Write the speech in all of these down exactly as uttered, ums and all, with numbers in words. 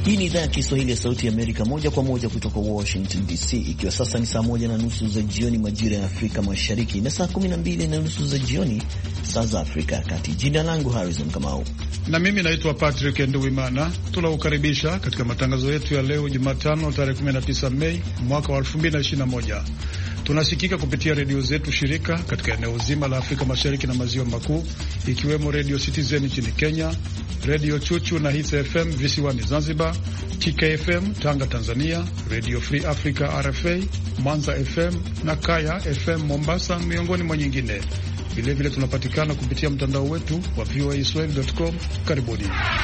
Hii ni idhaa ya Kiswahili ya Sauti ya Amerika, moja kwa moja kutoka Washington D C, ikiwa sasa ni saa moja na nusu za jioni majira ya Afrika Mashariki na saa kumi na mbili na nusu za jioni saa za Afrika ya Kati. Jina langu Harrison Kamau na mimi naitwa Patrick Nduwimana. Tunakukaribisha katika matangazo yetu ya leo Jumatano tarehe kumi na tisa Mei mwaka wa elfu mbili na ishirini na moja. Tunasikika kupitia redio zetu shirika katika eneo zima la Afrika Mashariki na Maziwa Makuu, ikiwemo Radio Citizen nchini Kenya, Radio Chuchu na Hits F M visiwani Zanzibar, T K F M Tanga Tanzania, Radio Free Africa R F A, Mwanza F M na Kaya F M Mombasa, miongoni mwa nyingine. Vile vile tunapatikana kupitia mtandao wetu wa voa swahili dot com. Karibuni.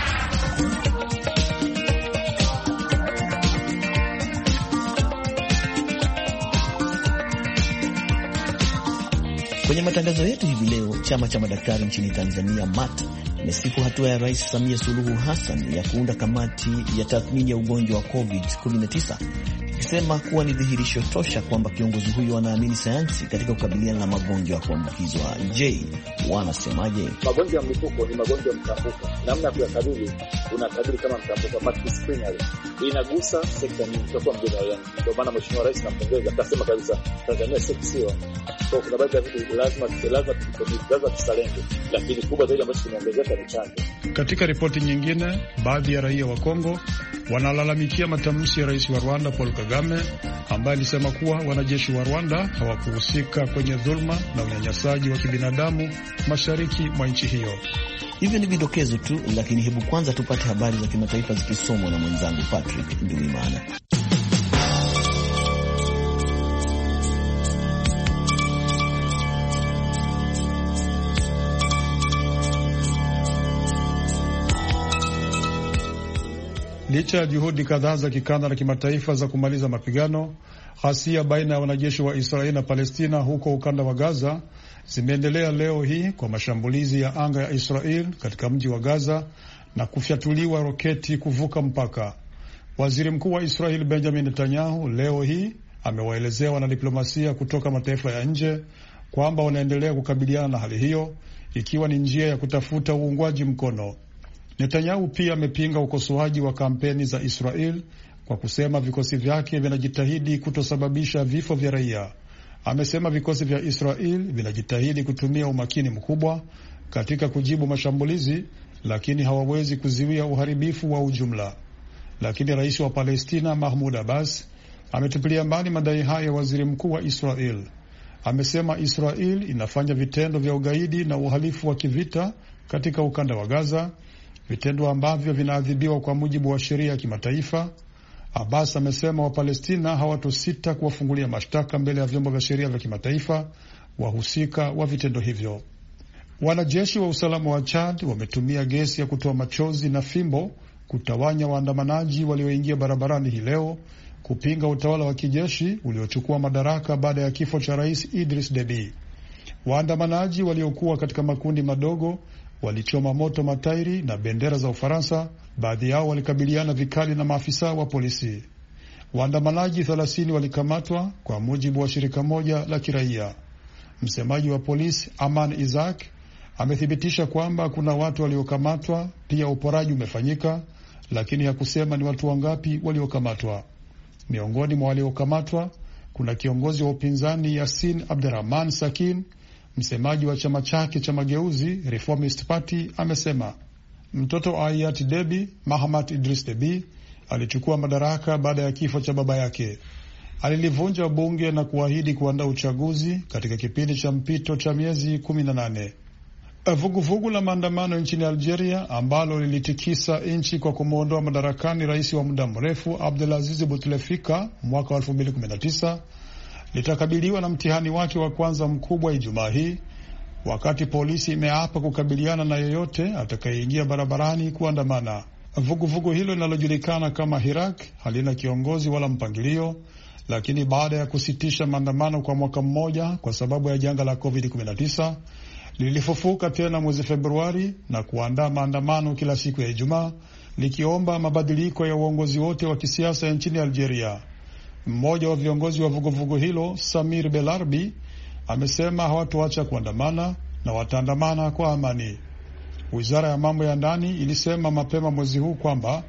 Kwenye matangazo yetu hivi leo, chama cha madaktari nchini Tanzania M A T imesifu hatua ya Rais Samia Suluhu Hassan ya kuunda kamati ya tathmini ya ugonjwa wa covid kumi na tisa, ikisema kuwa ni dhihirisho tosha kwamba kiongozi huyo anaamini sayansi katika kukabiliana na magonjwa ya kuambukizwa. Je, wanasemaje? Magonjwa ya mlipuko ni magonjwa ya mtambuka. Namna ya kuyakabili, unakabili kama mtambuka multidisciplinary. Inagusa sekta nyingi kwa mjadala yani. Ndio maana Mheshimiwa Rais anampongeza, akasema kabisa Tanzania sio kwa kuna baadhi ya vitu lazima lazima tukijaza tusalenge, lakini kubwa zaidi ambacho tunaongezeka ni chanjo. Katika ripoti nyingine, baadhi ya raia wa Kongo wanalalamikia matamshi ya Rais wa Rwanda Paul Kagame ambaye alisema kuwa wanajeshi wa Rwanda hawakuhusika kwenye dhulma na unyanyasaji wa kibinadamu mashariki mwa nchi hiyo. Hivyo ni vidokezo tu, lakini hebu kwanza tupate habari za kimataifa zikisomwa na mwenzangu Patrick Nduwimana. Licha ya juhudi kadhaa za kikanda na kimataifa za kumaliza mapigano, ghasia baina ya wanajeshi wa Israeli na Palestina huko ukanda wa Gaza zimeendelea leo hii kwa mashambulizi ya anga ya Israeli katika mji wa Gaza na kufyatuliwa roketi kuvuka mpaka. Waziri Mkuu wa Israeli Benjamin Netanyahu leo hii amewaelezea wanadiplomasia kutoka mataifa ya nje kwamba wanaendelea kukabiliana na hali hiyo ikiwa ni njia ya kutafuta uungwaji mkono. Netanyahu pia amepinga ukosoaji wa kampeni za Israel kwa kusema vikosi vyake vinajitahidi kutosababisha vifo vya raia. Amesema vikosi vya Israel vinajitahidi kutumia umakini mkubwa katika kujibu mashambulizi, lakini hawawezi kuziwia uharibifu wa ujumla. Lakini rais wa Palestina Mahmoud Abbas ametupilia mbali madai haya ya waziri mkuu wa Israel. Amesema Israel inafanya vitendo vya ugaidi na uhalifu wa kivita katika ukanda wa Gaza, vitendo ambavyo vinaadhibiwa kwa mujibu wa sheria ya kimataifa. Abbas amesema Wapalestina hawatosita kuwafungulia mashtaka mbele ya vyombo vya sheria vya kimataifa wahusika wa vitendo hivyo. Wanajeshi wa usalama wa Chad wametumia gesi ya kutoa machozi na fimbo kutawanya waandamanaji walioingia barabarani hii leo kupinga utawala wa kijeshi uliochukua madaraka baada ya kifo cha Rais Idris Deby. Waandamanaji waliokuwa katika makundi madogo walichoma moto matairi na bendera za Ufaransa. Baadhi yao walikabiliana vikali na maafisa wa polisi. Waandamanaji thelathini walikamatwa kwa mujibu wa shirika moja la kiraia. Msemaji wa polisi Aman Isaac amethibitisha kwamba kuna watu waliokamatwa, pia uporaji umefanyika, lakini hakusema ni watu wangapi waliokamatwa. Miongoni mwa waliokamatwa kuna kiongozi wa upinzani Yasin Abderrahman Sakin. Msemaji wa chama chake cha mageuzi Reformist Party amesema mtoto wa Ayat Deby, Mahamat Idris Deby, alichukua madaraka baada ya kifo cha baba yake. Alilivunja bunge na kuahidi kuandaa uchaguzi katika kipindi cha mpito cha miezi kumi na nane. Vuguvugu la maandamano nchini Algeria ambalo lilitikisa nchi kwa kumwondoa madarakani rais wa muda mrefu Abdelaziz Bouteflika mwaka wa elfu mbili kumi na tisa litakabiliwa na mtihani wake wa kwanza mkubwa Ijumaa hii, wakati polisi imeapa kukabiliana na yeyote atakayeingia barabarani kuandamana. Vuguvugu hilo linalojulikana kama Hirak halina kiongozi wala mpangilio, lakini baada ya kusitisha maandamano kwa mwaka mmoja kwa sababu ya janga la covid kumi na tisa, lilifufuka tena mwezi Februari na kuandaa maandamano kila siku ya Ijumaa likiomba mabadiliko ya uongozi wote wa kisiasa nchini Algeria. Mmoja wa viongozi wa vuguvugu hilo, Samir Belarbi, amesema hawatoacha kuandamana na wataandamana kwa amani. Wizara ya mambo ya ndani ilisema mapema mwezi huu kwamba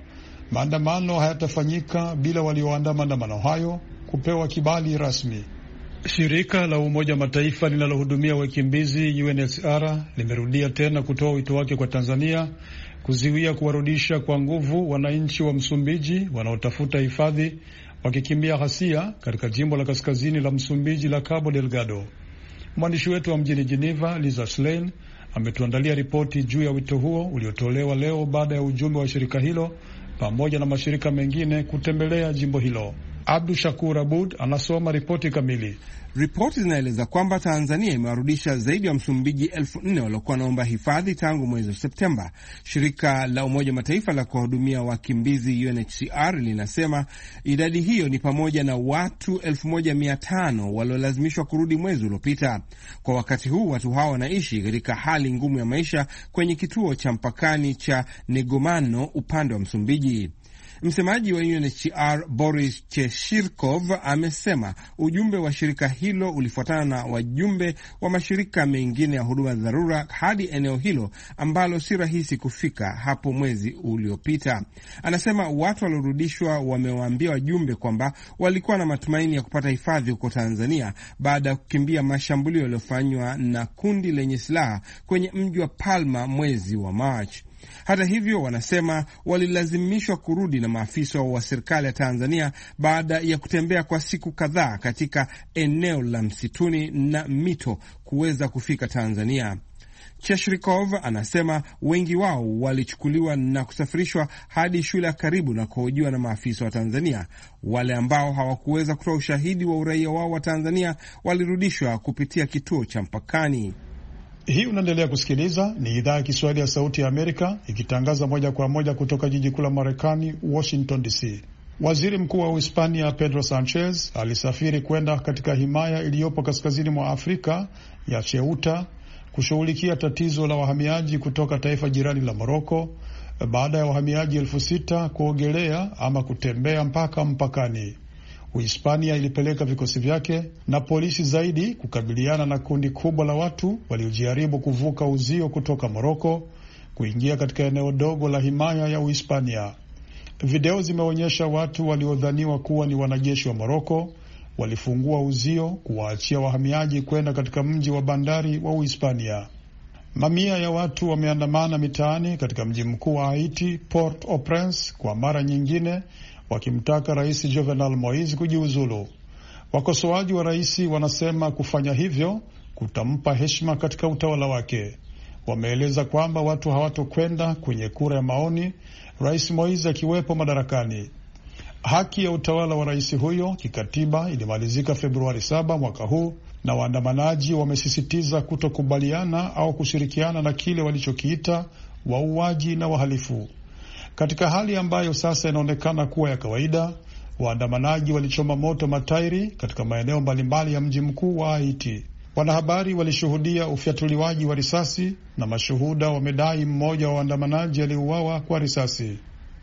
maandamano hayatafanyika bila walioandaa maandamano hayo kupewa kibali rasmi. Shirika la Umoja Mataifa linalohudumia wakimbizi U N H C R limerudia tena kutoa wito wake kwa Tanzania kuziwia kuwarudisha kwa nguvu wananchi wa Msumbiji wanaotafuta hifadhi wakikimbia ghasia katika jimbo la kaskazini la Msumbiji la Cabo Delgado. Mwandishi wetu wa mjini Geneva, Lisa Schlein, ametuandalia ripoti juu ya wito huo uliotolewa leo baada ya ujumbe wa shirika hilo pamoja na mashirika mengine kutembelea jimbo hilo. Abdu Shakur Abud anasoma ripoti kamili. Ripoti zinaeleza kwamba Tanzania imewarudisha zaidi ya Msumbiji elfu nne waliokuwa naomba hifadhi tangu mwezi wa Septemba. Shirika la Umoja Mataifa la kuwahudumia wakimbizi U N H C R linasema idadi hiyo ni pamoja na watu elfu moja mia tano waliolazimishwa kurudi mwezi uliopita. Kwa wakati huu watu hao wanaishi katika hali ngumu ya maisha kwenye kituo cha mpakani cha Negomano upande wa Msumbiji. Msemaji wa U N H C R Boris Cheshirkov amesema ujumbe wa shirika hilo ulifuatana na wajumbe wa mashirika mengine ya huduma dharura hadi eneo hilo ambalo si rahisi kufika hapo mwezi uliopita. Anasema watu waliorudishwa wamewaambia wajumbe kwamba walikuwa na matumaini ya kupata hifadhi huko Tanzania baada ya kukimbia mashambulio yaliyofanywa na kundi lenye silaha kwenye mji wa Palma mwezi wa Machi. Hata hivyo, wanasema walilazimishwa kurudi na maafisa wa serikali ya Tanzania baada ya kutembea kwa siku kadhaa katika eneo la msituni na mito kuweza kufika Tanzania. Cheshrikov anasema wengi wao walichukuliwa na kusafirishwa hadi shule ya karibu na kuhojiwa na maafisa wa Tanzania. Wale ambao hawakuweza kutoa ushahidi wa uraia wao wa Tanzania walirudishwa kupitia kituo cha mpakani. Hii unaendelea kusikiliza, ni idhaa ya Kiswahili ya Sauti ya Amerika ikitangaza moja kwa moja kutoka jiji kuu la Marekani, Washington D C. Waziri Mkuu wa Uhispania Pedro Sanchez alisafiri kwenda katika himaya iliyopo kaskazini mwa Afrika ya Ceuta kushughulikia tatizo la wahamiaji kutoka taifa jirani la Moroko baada ya wahamiaji elfu sita kuogelea ama kutembea mpaka mpakani. Uhispania ilipeleka vikosi vyake na polisi zaidi kukabiliana na kundi kubwa la watu waliojaribu kuvuka uzio kutoka Moroko kuingia katika eneo dogo la himaya ya Uhispania. Video zimeonyesha watu waliodhaniwa kuwa ni wanajeshi wa Moroko walifungua uzio kuwaachia wahamiaji kwenda katika mji wa bandari wa Uhispania. Mamia ya watu wameandamana mitaani katika mji mkuu wa Haiti, Port-au-Prince, kwa mara nyingine wakimtaka Rais Jovenel Moise kujiuzulu. Wakosoaji wa rais wanasema kufanya hivyo kutampa heshima katika utawala wake. Wameeleza kwamba watu hawatokwenda kwenye kura ya maoni Rais Moise akiwepo madarakani. Haki ya utawala wa rais huyo kikatiba ilimalizika Februari saba mwaka huu, na waandamanaji wamesisitiza kutokubaliana au kushirikiana na kile walichokiita wauaji na wahalifu. Katika hali ambayo sasa inaonekana kuwa ya kawaida, waandamanaji walichoma moto matairi katika maeneo mbalimbali ya mji mkuu wa Haiti. Wanahabari walishuhudia ufyatuliwaji wa risasi na mashuhuda wamedai mmoja wa waandamanaji aliuawa kwa risasi.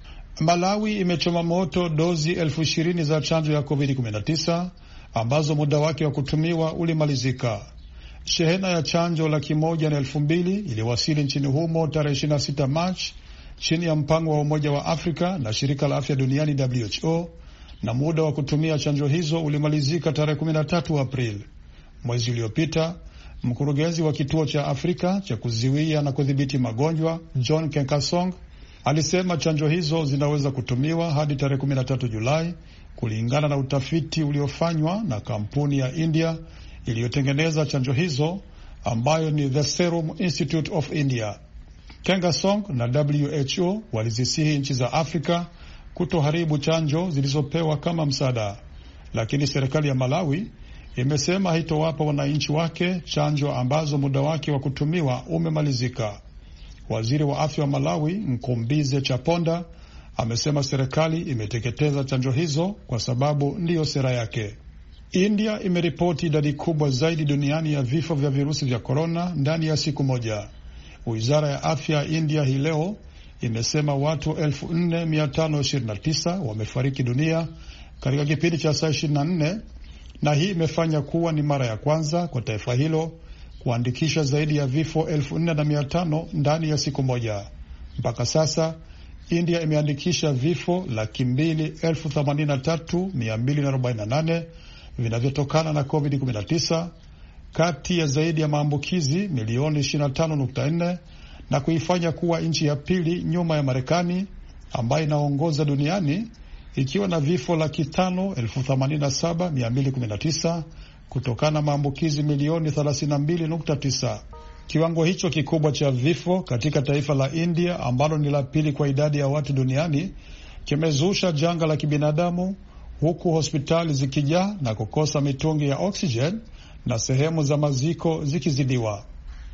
Malawi imechoma moto dozi elfu ishirini za chanjo ya covid kumi na tisa ambazo muda wake wa kutumiwa ulimalizika. Shehena ya chanjo laki moja na elfu mbili iliwasili nchini humo tarehe ishirini na sita Machi chini ya mpango wa Umoja wa Afrika na shirika la afya duniani W H O, na muda wa kutumia chanjo hizo ulimalizika tarehe kumi na tatu Aprili. Mwezi uliopita, mkurugenzi wa kituo cha Afrika cha kuziwia na kudhibiti magonjwa John Kenkasong alisema chanjo hizo zinaweza kutumiwa hadi tarehe kumi na tatu Julai kulingana na utafiti uliofanywa na kampuni ya India iliyotengeneza chanjo hizo ambayo ni The Serum Institute of India. Kenkasong na W H O walizisihi nchi za Afrika kutoharibu chanjo zilizopewa kama msaada, lakini serikali ya Malawi imesema haitowapa wananchi wake chanjo ambazo muda wake wa kutumiwa umemalizika. Waziri wa afya wa Malawi Mkombize Chaponda amesema serikali imeteketeza chanjo hizo kwa sababu ndiyo sera yake. India imeripoti idadi kubwa zaidi duniani ya vifo vya virusi vya korona ndani ya siku moja. Wizara ya afya ya India hii leo imesema watu elfu nne mia tano ishirini na tisa wamefariki dunia katika kipindi cha saa ishirini na nne, na hii imefanya kuwa ni mara ya kwanza kwa taifa hilo kuandikisha zaidi ya vifo elfu nne na mia tano ndani ya siku moja. Mpaka sasa India imeandikisha vifo laki mbili elfu themanini na tatu mia mbili arobaini na nane vinavyotokana na covid kumi na tisa kati ya zaidi ya maambukizi milioni ishirini na tano nukta nne na kuifanya kuwa nchi ya pili nyuma ya Marekani ambayo inaongoza duniani ikiwa na vifo laki tano elfu themanini na saba mia mbili kumi na tisa kutokana na maambukizi milioni thelathini na mbili nukta tisa. Kiwango hicho kikubwa cha vifo katika taifa la India ambalo ni la pili kwa idadi ya watu duniani kimezusha janga la kibinadamu, huku hospitali zikijaa na kukosa mitungi ya oksijeni na sehemu za maziko zikizidiwa.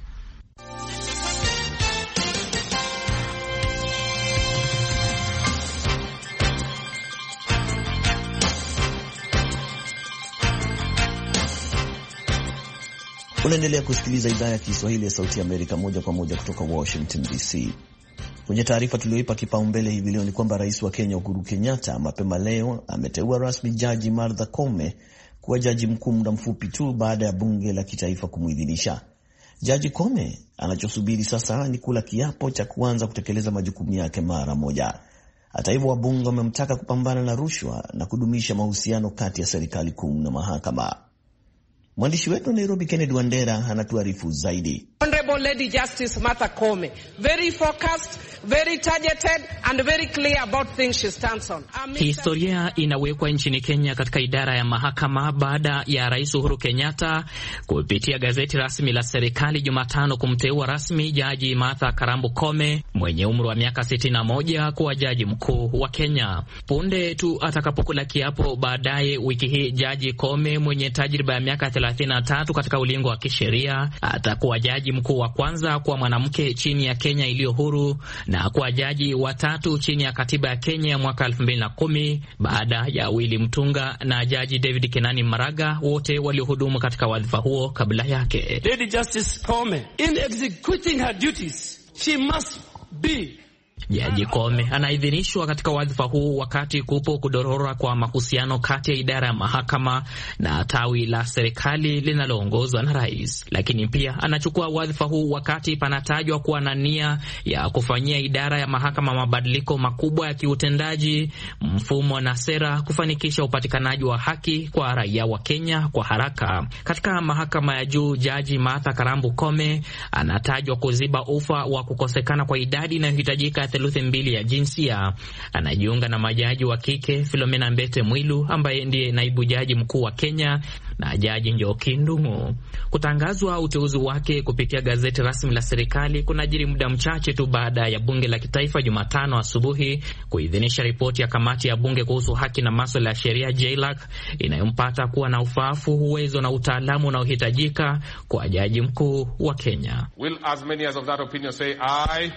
Unaendelea kusikiliza idhaa ya Kiswahili ya Sauti ya Amerika moja kwa moja kutoka Washington D C. Kwenye taarifa tulioipa kipaumbele hivi leo ni kwamba rais wa Kenya Uhuru Kenyatta mapema leo ameteua rasmi Jaji Martha Koome kuwa jaji mkuu muda mfupi tu baada ya bunge la kitaifa kumuidhinisha. Jaji Koome anachosubiri sasa ni kula kiapo cha kuanza kutekeleza majukumu yake mara moja. Hata hivyo, wabunge wamemtaka kupambana na rushwa na kudumisha mahusiano kati ya serikali kuu na mahakama. Mwandishi wetu Nairobi Kennedy Wandera anatuarifu zaidi. Honorable Lady Justice Martha Koome, very focused, very targeted and very clear about things she stands on. Historia inawekwa nchini Kenya katika idara ya mahakama baada ya Rais Uhuru Kenyatta kupitia gazeti rasmi la serikali Jumatano kumteua rasmi Jaji Martha Karambu Koome mwenye umri wa miaka sitini na moja kuwa jaji mkuu wa Kenya. Punde tu atakapokula kiapo baadaye wiki hii, Jaji Koome mwenye tajriba ya miaka thelathini na tatu katika ulingo wa kisheria atakuwa jaji mkuu wa kwanza kwa mwanamke chini ya Kenya iliyo huru na kuwa jaji wa tatu chini ya katiba ya Kenya ya mwaka elfu mbili na kumi baada ya Willy Mutunga na Jaji David Kenani Maraga, wote waliohudumu katika wadhifa huo kabla yake. Lady Justice Koome, in executing her duties, she must be Jaji Koome anaidhinishwa katika wadhifa huu wakati kupo kudorora kwa mahusiano kati ya idara ya mahakama na tawi la serikali linaloongozwa na rais. Lakini pia anachukua wadhifa huu wakati panatajwa kuwa na nia ya kufanyia idara ya mahakama mabadiliko makubwa ya kiutendaji, mfumo na sera kufanikisha upatikanaji wa haki kwa raia wa Kenya kwa haraka. Katika mahakama ya juu, Jaji Martha Karambu Koome anatajwa kuziba ufa wa kukosekana kwa idadi inayohitajika theluthi mbili ya jinsia. Anajiunga na majaji wa kike Philomena Mbete Mwilu ambaye ndiye naibu jaji mkuu wa Kenya na Jaji Njoki Ndung'u. Kutangazwa uteuzi wake kupitia gazeti rasmi la serikali kunajiri muda mchache tu baada ya bunge la kitaifa Jumatano asubuhi kuidhinisha ripoti ya kamati ya bunge kuhusu haki na masuala ya sheria J L A C inayompata kuwa na ufaafu, uwezo na utaalamu unaohitajika kwa jaji mkuu wa Kenya. Will as many as of that opinion say aye?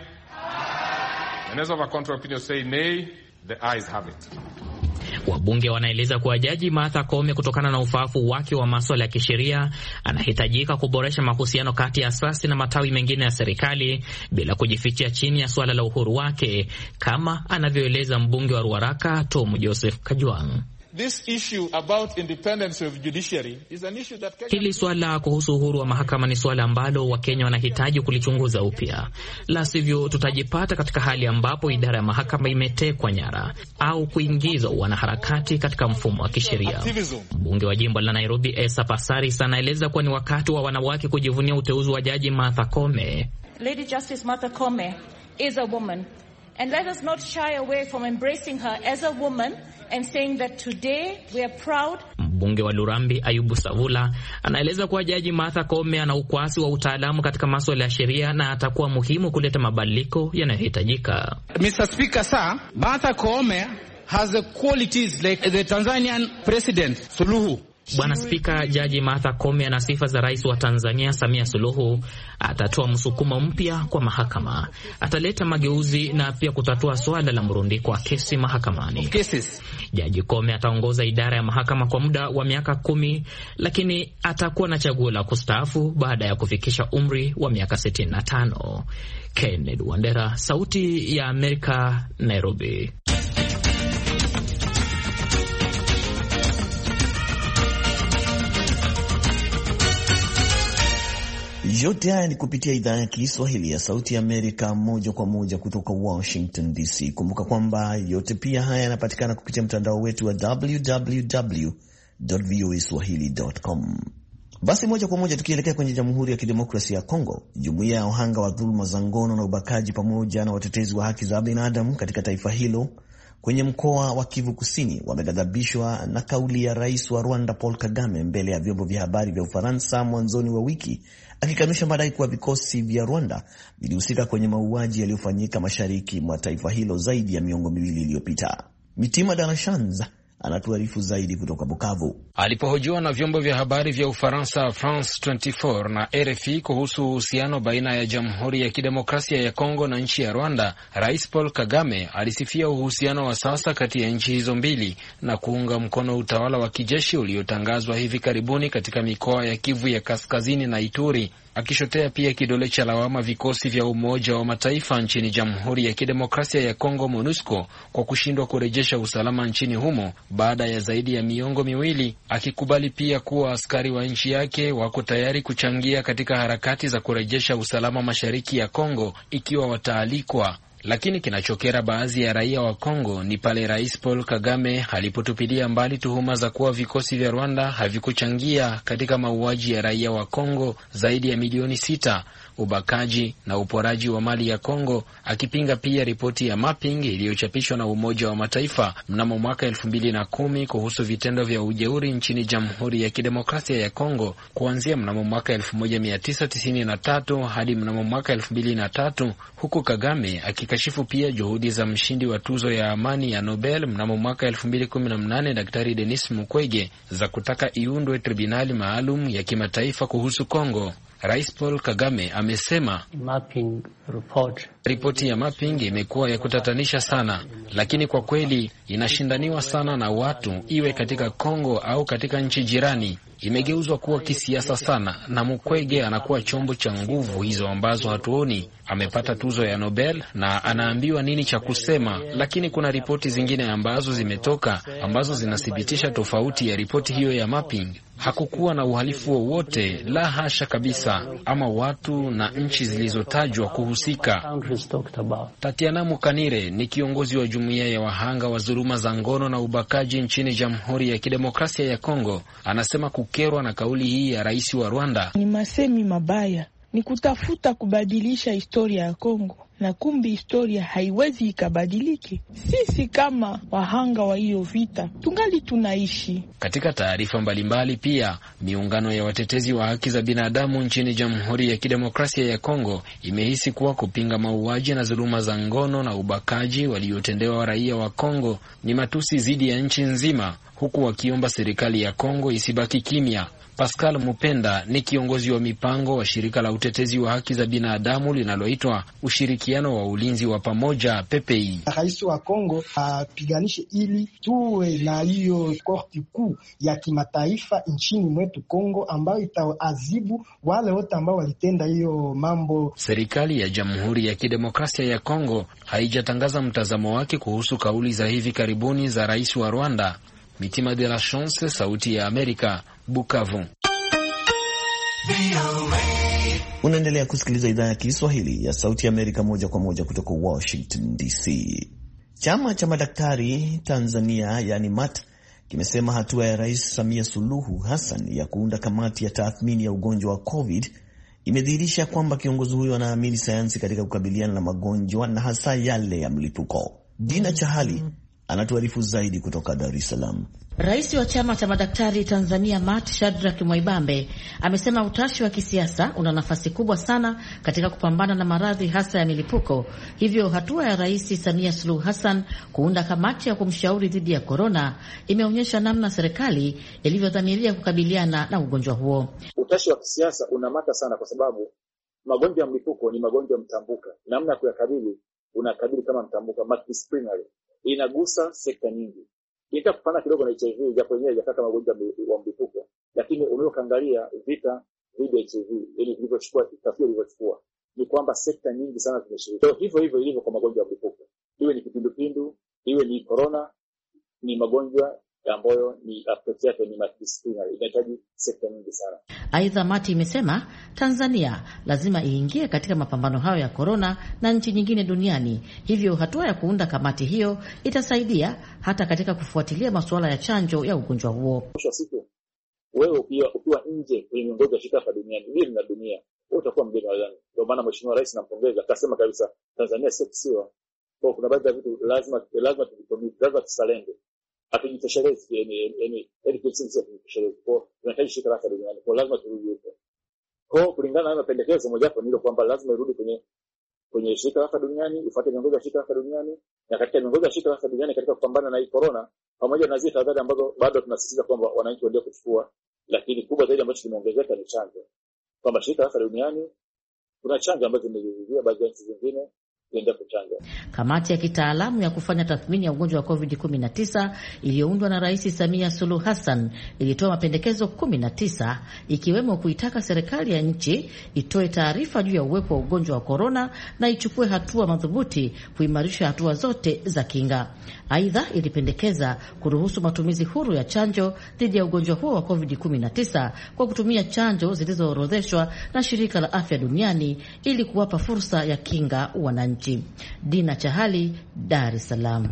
And as of a contrary opinion say nay? The ayes have it. Wabunge wanaeleza kuwa Jaji Martha Koome, kutokana na ufaafu wake wa masuala ya kisheria, anahitajika kuboresha mahusiano kati ya asasi na matawi mengine ya serikali bila kujifichia chini ya suala la uhuru wake, kama anavyoeleza mbunge wa Ruaraka Tom Joseph Kajwang. This issue about independence of judiciary is an issue that Kenya... Hili swala kuhusu uhuru wa mahakama ni swala ambalo Wakenya wanahitaji kulichunguza upya. La sivyo tutajipata katika hali ambapo idara ya mahakama imetekwa nyara au kuingizwa wanaharakati katika mfumo wa kisheria. Mbunge wa jimbo la Nairobi Esa Passaris anaeleza kuwa ni wakati wa wanawake kujivunia uteuzi wa Jaji Martha Koome. Lady Justice Martha Koome is a woman, and let us not shy away from embracing her as a woman and saying that today we are proud. Mbunge wa Lurambi Ayubu Savula anaeleza kuwa Jaji Martha Koome ana ukwasi wa utaalamu katika masuala ya sheria na atakuwa muhimu kuleta mabadiliko yanayohitajika. Mister Speaker, sir, Martha Koome has the qualities like the Tanzanian President Suluhu. Bwana Spika, Jaji Martha Koome ana sifa za rais wa Tanzania Samia Suluhu. Atatoa msukumo mpya kwa mahakama, ataleta mageuzi na pia kutatua swala la mrundiko wa kesi mahakamani. Cases. Jaji Koome ataongoza idara ya mahakama kwa muda wa miaka kumi, lakini atakuwa na chaguo la kustaafu baada ya kufikisha umri wa miaka sitini na tano. Kennedy Wandera, Sauti ya Amerika, Nairobi. Yote haya ni kupitia idhaa ya Kiswahili ya Sauti ya Amerika, moja kwa moja kutoka Washington D C. Kumbuka kwamba yote pia haya yanapatikana kupitia mtandao wetu wa double-u double-u double-u dot voa swahili dot com. Basi moja kwa moja tukielekea kwenye Jamhuri ya Kidemokrasia ya Kongo, jumuiya ya wahanga wa dhuluma za ngono na ubakaji pamoja na watetezi wa haki za binadamu katika taifa hilo kwenye mkoa wa Kivu Kusini wameghadhabishwa na kauli ya rais wa Rwanda Paul Kagame mbele ya vyombo vya habari vya Ufaransa mwanzoni wa wiki, akikanusha madai kuwa vikosi vya Rwanda vilihusika kwenye mauaji yaliyofanyika mashariki mwa taifa hilo zaidi ya miongo miwili iliyopita. Mitima Darashanza anatuarifu zaidi kutoka Bukavu. Alipohojiwa na vyombo vya habari vya Ufaransa France ishirini na nne na R F I kuhusu uhusiano baina ya Jamhuri ya Kidemokrasia ya Kongo na nchi ya Rwanda, Rais Paul Kagame alisifia uhusiano wa sasa kati ya nchi hizo mbili na kuunga mkono utawala wa kijeshi uliotangazwa hivi karibuni katika mikoa ya Kivu ya Kaskazini na Ituri, akishotea pia kidole cha lawama vikosi vya Umoja wa Mataifa nchini Jamhuri ya Kidemokrasia ya Kongo MONUSCO kwa kushindwa kurejesha usalama nchini humo baada ya zaidi ya miongo miwili, akikubali pia kuwa askari wa nchi yake wako tayari kuchangia katika harakati za kurejesha usalama mashariki ya Kongo ikiwa wataalikwa. Lakini kinachokera baadhi ya raia wa Kongo ni pale Rais Paul Kagame alipotupilia mbali tuhuma za kuwa vikosi vya Rwanda havikuchangia katika mauaji ya raia wa Kongo zaidi ya milioni sita, ubakaji na uporaji wa mali ya Kongo, akipinga pia ripoti ya mapping iliyochapishwa na Umoja wa Mataifa mnamo mwaka elfu mbili na kumi kuhusu vitendo vya ujeuri nchini Jamhuri ya Kidemokrasia ya Kongo kuanzia mnamo mwaka elfu moja mia tisa tisini na tatu hadi mnamo mwaka elfu mbili na tatu, huku Kagame akikashifu pia juhudi za mshindi wa tuzo ya amani ya Nobel mnamo mwaka elfu mbili kumi na nane Daktari Denis Mukwege za kutaka iundwe tribunali maalum ya kimataifa kuhusu Kongo. Rais Paul Kagame amesema mapping report. Ripoti ya mapping imekuwa ya kutatanisha sana, lakini kwa kweli inashindaniwa sana na watu, iwe katika Kongo au katika nchi jirani. Imegeuzwa kuwa kisiasa sana na Mukwege anakuwa chombo cha nguvu hizo ambazo hatuoni. Amepata tuzo ya Nobel na anaambiwa nini cha kusema, lakini kuna ripoti zingine ambazo zimetoka ambazo zinathibitisha tofauti ya ripoti hiyo ya mapping. Hakukuwa na uhalifu wowote, la hasha kabisa, ama watu na nchi zilizotajwa kuhusika. Tatiana Mukanire ni kiongozi wa jumuiya ya wahanga wa dhuluma za ngono na ubakaji nchini Jamhuri ya Kidemokrasia ya Kongo. Anasema kukerwa na kauli hii ya rais wa Rwanda. Ni masemi mabaya, ni kutafuta kubadilisha historia ya Kongo, na kumbi historia haiwezi ikabadiliki. Sisi kama wahanga wa hiyo vita tungali tunaishi. Katika taarifa mbalimbali pia, miungano ya watetezi wa haki za binadamu nchini Jamhuri ya Kidemokrasia ya Kongo imehisi kuwa kupinga mauaji na dhuluma za ngono na ubakaji waliotendewa raia wa Kongo ni matusi dhidi ya nchi nzima, huku wakiomba serikali ya Kongo isibaki kimya. Pascal Mupenda ni kiongozi wa mipango wa shirika la utetezi wa haki za binadamu linaloitwa Ushirikiano wa Ulinzi wa Pamoja P P I. Rais wa Kongo apiganishe ili tuwe na hiyo korti kuu ya kimataifa nchini mwetu Kongo ambayo itaadhibu wale wote ambao walitenda hiyo mambo. Serikali ya Jamhuri ya Kidemokrasia ya Kongo haijatangaza mtazamo wake kuhusu kauli za hivi karibuni za rais wa Rwanda. Mitima de la Chance, Sauti ya Amerika, Bukavu. Unaendelea kusikiliza idhaa ya Kiswahili ya Sauti ya Amerika moja kwa moja kutoka Washington D C. Chama cha madaktari Tanzania yani M A T kimesema hatua ya Rais Samia Suluhu Hassan ya kuunda kamati ya tathmini ya ugonjwa wa COVID imedhihirisha kwamba kiongozi huyo anaamini sayansi katika kukabiliana na magonjwa na hasa yale ya mlipuko. Dina Chahali anatuarifu zaidi kutoka Dar es Salaam. Rais wa chama cha madaktari Tanzania M A T Shadrack Mwaibambe amesema utashi wa kisiasa una nafasi kubwa sana katika kupambana na maradhi hasa ya milipuko. Hivyo hatua ya Rais Samia Suluhu Hassan kuunda kamati ya kumshauri dhidi ya korona imeonyesha namna serikali ilivyodhamiria kukabiliana na ugonjwa huo. Utashi wa kisiasa unamata sana kwa sababu magonjwa ya mlipuko ni magonjwa mtambuka. Namna ya kuyakabili unakabili kama mtambuka multidisciplinary. Inagusa sekta nyingi. Kita kupana kidogo na H I V japo yenyewe yakaka magonjwa wa mlipuko, lakini unayokaangalia vita dhidi ya H I V ili vilivyochukua tafsiri ilivyochukua ni kwamba sekta nyingi sana zimeshiriki. So, hivyo hivyo ilivyo kwa magonjwa ya mlipuko. Iwe ni kipindupindu, iwe ni corona, ni magonjwa ambayo ni approach yake ni multidisciplinary, inahitaji sekta nyingi sana. Aidha, Mati imesema Tanzania lazima iingie katika mapambano hayo ya korona na nchi nyingine duniani. Hivyo hatua ya kuunda kamati hiyo itasaidia hata katika kufuatilia masuala ya chanjo ya ugonjwa huo. Kwa siku wewe ukiwa ukiwa nje kwenye miongozo ya shirika la duniani, hili na dunia, wewe utakuwa mgeni wa ndani. Ndio maana Mheshimiwa Rais nampongeza, akasema kabisa Tanzania sio kisiwa. Kwa kuna baadhi ya vitu lazima lazima tujikomit, lazima tusalende. Hatujitoshelezi yani yani yani kisisi tutoshelezi. Kwa tunahitaji shirika la duniani, kwa lazima turudi huko. Kwa kulingana na mapendekezo moja hapo nilo kwamba lazima irudi kwenye kwenye shirika la duniani, ifuate miongozo ya shirika la duniani, na katika miongozo ya shirika la duniani katika kupambana na hii corona, pamoja na zile tahadhari ambazo bado tunasisitiza kwamba wananchi waendelee kuchukua, lakini kubwa zaidi ambacho kimeongezeka ni chanjo. Kwamba shirika la duniani kuna chanjo ambazo zimezuia baadhi ya nchi zingine kuendelea kuchanja. Kamati ya kitaalamu ya kufanya tathmini ya ugonjwa wa covid kumi na tisa iliyoundwa na Rais Samia Suluhu Hassan ilitoa mapendekezo kumi na tisa ikiwemo kuitaka serikali ya nchi itoe taarifa juu ya uwepo wa ugonjwa wa korona na ichukue hatua madhubuti kuimarisha hatua zote za kinga. Aidha, ilipendekeza kuruhusu matumizi huru ya chanjo dhidi ya ugonjwa huo wa covid kumi na tisa kwa kutumia chanjo zilizoorodheshwa na Shirika la Afya Duniani ili kuwapa fursa ya kinga wananchi. Dina Chahali, Dar es Salaam.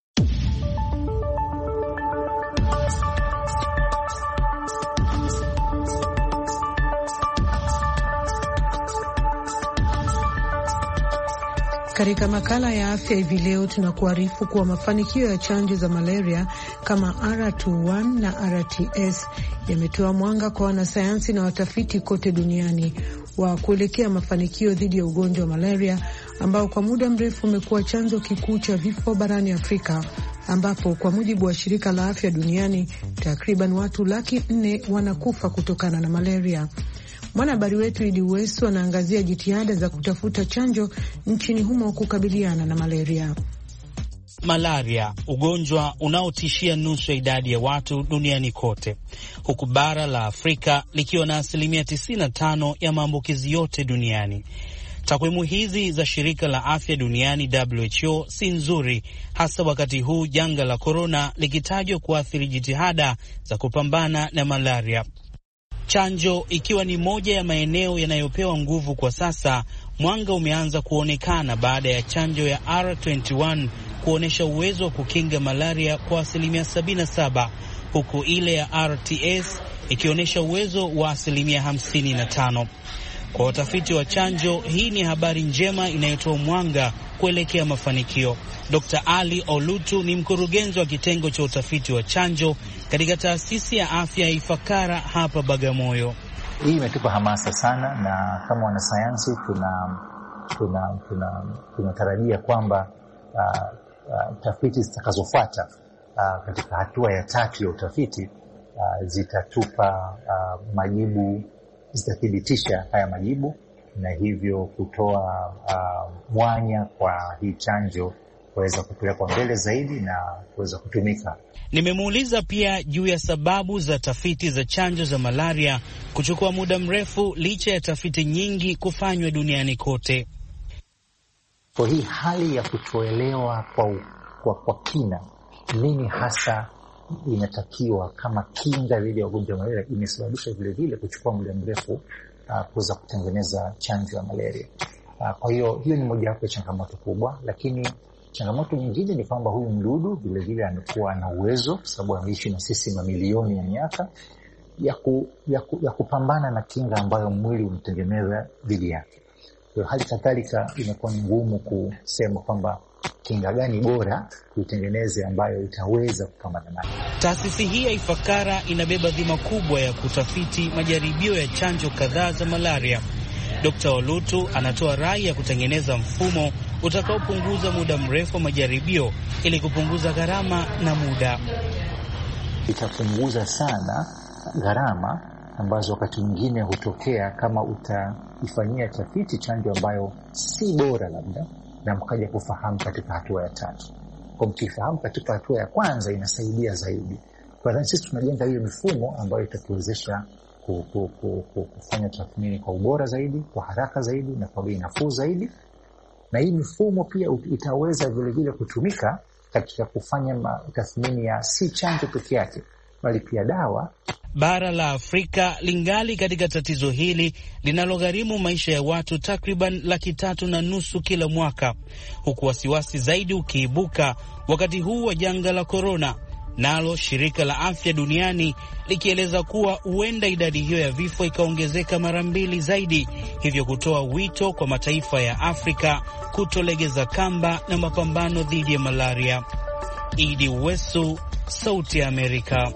Katika makala ya afya hivi leo tunakuarifu kuwa mafanikio ya chanjo za malaria kama R ishirini na moja na R T S yametoa mwanga kwa wanasayansi na watafiti kote duniani wa kuelekea mafanikio dhidi ya ugonjwa wa malaria ambao kwa muda mrefu umekuwa chanzo kikuu cha vifo barani Afrika, ambapo kwa mujibu wa Shirika la Afya Duniani takriban watu laki nne wanakufa kutokana na malaria. Mwanahabari wetu Idi Uwesu anaangazia jitihada za kutafuta chanjo nchini humo kukabiliana na malaria. Malaria, ugonjwa unaotishia nusu ya idadi ya watu duniani kote, huku bara la Afrika likiwa na asilimia tisini na tano ya maambukizi yote duniani. Takwimu hizi za Shirika la Afya Duniani W H O si nzuri, hasa wakati huu janga la korona likitajwa kuathiri jitihada za kupambana na malaria. Chanjo ikiwa ni moja ya maeneo yanayopewa nguvu kwa sasa, mwanga umeanza kuonekana baada ya chanjo ya R ishirini na moja kuonesha uwezo wa kukinga malaria kwa asilimia sabini na saba, huku ile ya R T S ikionyesha uwezo wa asilimia hamsini na tano. Kwa watafiti wa chanjo, hii ni habari njema inayotoa mwanga kuelekea mafanikio. Doctor Ali Olutu ni mkurugenzi wa kitengo cha utafiti wa chanjo katika taasisi ya afya ya Ifakara hapa Bagamoyo. Hii imetupa hamasa sana, na kama wanasayansi tuna tuna tuna tunatarajia kwamba uh, uh, tafiti zitakazofuata uh, katika hatua ya tatu ya utafiti uh, zitatupa uh, majibu, zitathibitisha haya majibu na hivyo kutoa uh, mwanya kwa hii chanjo kuweza kupelekwa mbele zaidi na kuweza kutumika. Nimemuuliza pia juu ya sababu za tafiti za chanjo za malaria kuchukua muda mrefu licha ya tafiti nyingi kufanywa duniani kote. Kwa hii hali ya kutoelewa kwa, kwa, kwa kina nini hasa inatakiwa kama kinga dhidi ya ugonjwa wa malaria imesababisha vile vile kuchukua muda mrefu uh, kuweza kutengeneza chanjo ya malaria. Uh, kwa hiyo hiyo ni moja wapo ya changamoto kubwa, lakini changamoto nyingine ni kwamba huyu mdudu vile vile amekuwa na uwezo, kwa sababu ameishi na sisi mamilioni ya miaka, ya, ku, ya, ku, ya kupambana na kinga ambayo mwili umetengeneza dhidi yake. Kwa hali kadhalika imekuwa ngumu kusema kwamba kinga gani bora kuitengeneze ambayo itaweza kupambana nayo. Taasisi hii ya Ifakara inabeba dhima kubwa ya kutafiti majaribio ya chanjo kadhaa za malaria. Dokta Olutu anatoa rai ya kutengeneza mfumo utakaopunguza muda mrefu wa majaribio ili kupunguza gharama na muda. Itapunguza sana gharama ambazo wakati mwingine hutokea kama utaifanyia tafiti chanjo ambayo si bora labda na mkaja kufahamu katika hatua ya tatu. Kwa mkifahamu katika hatua ya kwanza inasaidia zaidi. Kwa hiyo sisi tunajenga hiyo mifumo ambayo itatuwezesha kufanya tathmini kwa ubora zaidi, kwa haraka zaidi na kwa bei nafuu zaidi. Na hii mifumo pia itaweza vile vile kutumika katika kufanya tathmini ya si chanjo peke yake bali pia dawa. Bara la Afrika lingali katika tatizo hili linalogharimu maisha ya watu takriban laki tatu na nusu kila mwaka, huku wasiwasi zaidi ukiibuka wakati huu wa janga la korona, nalo shirika la afya duniani likieleza kuwa huenda idadi hiyo ya vifo ikaongezeka mara mbili zaidi, hivyo kutoa wito kwa mataifa ya Afrika kutolegeza kamba na mapambano dhidi ya malaria. Idi Wesu, Sauti ya Amerika.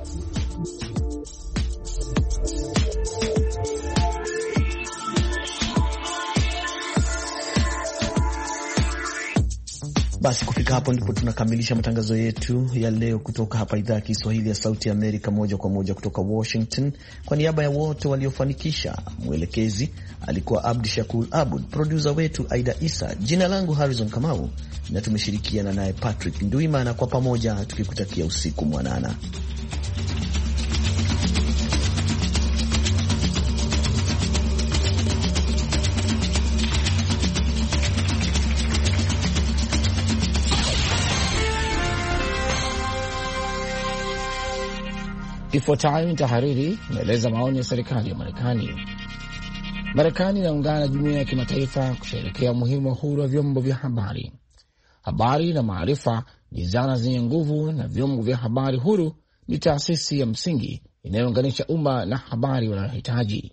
Basi kufika hapo ndipo tunakamilisha matangazo yetu ya leo kutoka hapa idhaa ya Kiswahili ya Sauti ya Amerika, moja kwa moja kutoka Washington. Kwa niaba ya wote waliofanikisha, mwelekezi alikuwa Abdi Shakur Abud, producer wetu Aida Isa, jina langu Harrison Kamau na tumeshirikiana naye Patrick Nduimana, kwa pamoja tukikutakia usiku mwanana. Ifuatayo ni tahariri inaeleza maoni ya serikali ya Marekani. Marekani inaungana na jumuiya ya kimataifa kusherehekea umuhimu wa uhuru wa vyombo vya habari. Habari na maarifa ni zana zenye nguvu, na vyombo vya habari huru ni taasisi ya msingi inayounganisha umma na habari wanayohitaji.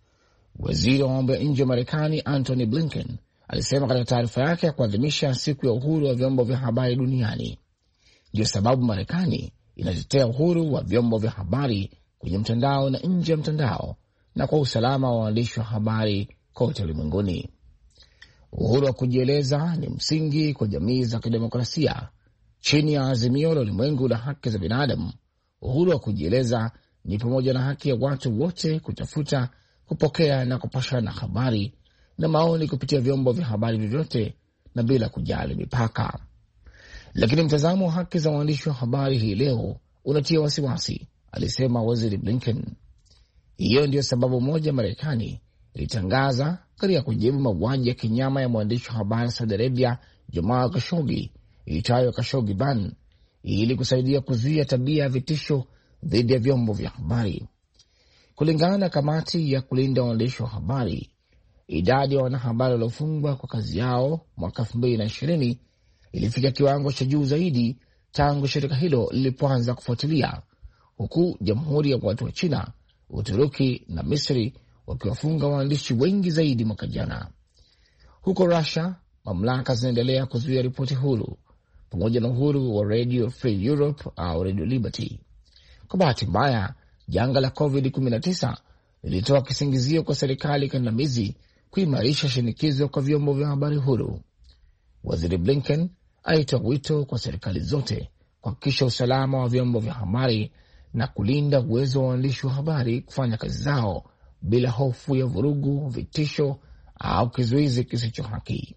Waziri wa mambo ya nje wa Marekani Antony Blinken alisema katika taarifa yake ya kuadhimisha siku ya uhuru wa vyombo vya habari duniani, ndio sababu Marekani inatetea uhuru wa vyombo vya habari kwenye mtandao na nje ya mtandao, na kwa usalama wa waandishi wa habari kote ulimwenguni. Uhuru wa kujieleza ni msingi kwa jamii za kidemokrasia. Chini ya azimio la ulimwengu la haki za binadamu, uhuru wa kujieleza ni pamoja na haki ya watu wote kutafuta, kupokea na kupashana habari na maoni kupitia vyombo vya habari vyovyote na bila kujali mipaka. Lakini mtazamo wa haki za waandishi wa habari hii leo unatia wasiwasi, alisema Waziri Blinken. Hiyo ndiyo sababu moja Marekani ilitangaza katika kujibu mauaji ya kinyama ya mwandishi wa habari Saudi Arabia Jamal Khashoggi itayo Khashoggi ban, ili kusaidia kuzuia tabia ya vitisho dhidi ya vyombo vya habari. Kulingana na kamati ya kulinda waandishi wa habari, idadi ya wanahabari waliofungwa kwa kazi yao mwaka elfu mbili na ishirini ilifika kiwango cha juu zaidi tangu shirika hilo lilipoanza kufuatilia, huku Jamhuri ya Watu wa China, Uturuki na Misri wakiwafunga waandishi wengi zaidi mwaka jana. Huko Russia, mamlaka zinaendelea kuzuia ripoti huru pamoja na uhuru wa Radio Free Europe au Radio Liberty. Kwa bahati mbaya, janga la covid kumi na tisa lilitoa kisingizio kwa serikali kandamizi kuimarisha shinikizo kwa vyombo vya habari huru. Waziri Blinken alitoa wito kwa serikali zote kuhakikisha usalama wa vyombo vya habari na kulinda uwezo wa waandishi wa habari kufanya kazi zao bila hofu ya vurugu, vitisho au kizuizi kisicho haki.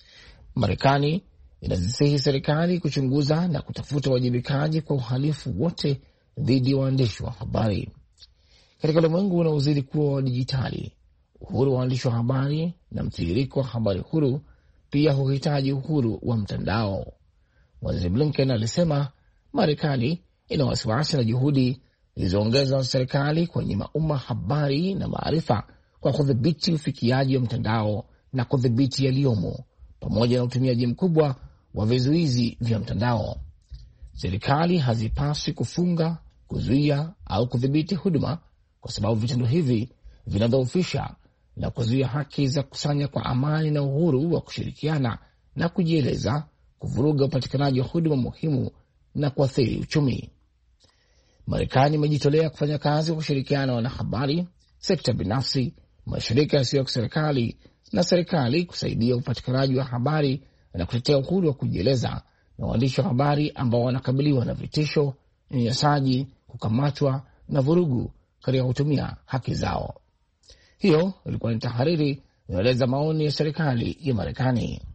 Marekani inazisihi serikali kuchunguza na kutafuta wajibikaji kwa uhalifu wote dhidi ya waandishi wa habari. Katika ulimwengu unaozidi kuwa wa dijitali, uhuru wa waandishi wa habari na mtiririko wa habari huru pia huhitaji uhuru wa mtandao. Waziri Blinken alisema Marekani ina wasiwasi na juhudi zilizoongezwa serikali kunyima umma habari na maarifa kwa kudhibiti ufikiaji wa mtandao na kudhibiti yaliyomo, pamoja na utumiaji mkubwa wa vizuizi vya mtandao. Serikali hazipaswi kufunga, kuzuia au kudhibiti huduma, kwa sababu vitendo hivi vinadhoofisha na kuzuia haki za kusanya kwa amani na uhuru wa kushirikiana na kujieleza, kuvuruga upatikanaji wa huduma muhimu na kuathiri uchumi. Marekani imejitolea kufanya kazi kwa kushirikiana na wanahabari, sekta binafsi, mashirika yasiyo ya kiserikali na serikali kusaidia upatikanaji wa habari na kutetea uhuru wa kujieleza na waandishi wa habari ambao wanakabiliwa na vitisho, unyanyasaji, kukamatwa na vurugu katika kutumia haki zao. Hiyo ilikuwa ni tahariri inaeleza maoni ya serikali ya Marekani.